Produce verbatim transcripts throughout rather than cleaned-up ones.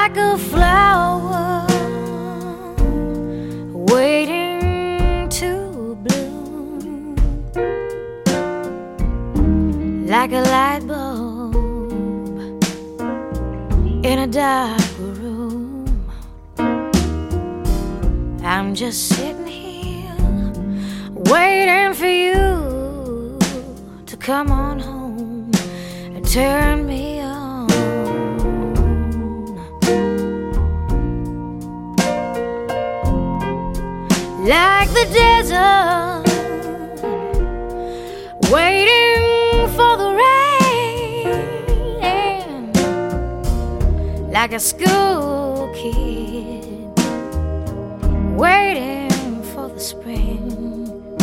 like a flower waiting to bloom, like a light bulb in a dark room. I'm just sitting here waiting for you to come on home and turn me on. Like the desert, waiting for the rain, like a school kid waiting for the spring.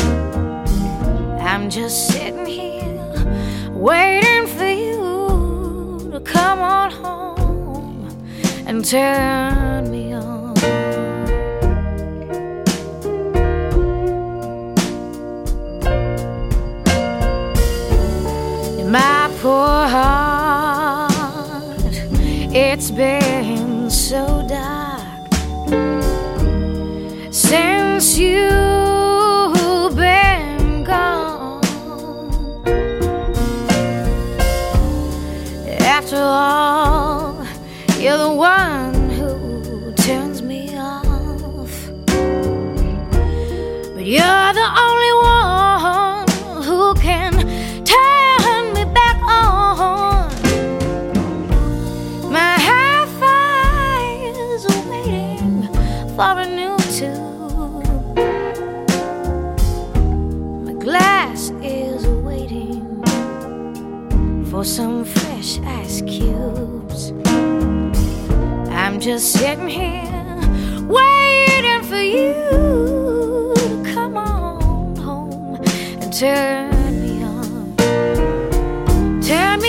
I'm just sitting here waiting for you to come on home and turn me on. My poor heart, it's been so dark since you've been gone. After all, you're the one who turns me off, but you're the only one who can turn me back on. My hi-fi is waiting for a new tube. My glass is waiting for some fresh ice cubes. I'm just sitting here waiting for you to come on home and turn me on. Turn me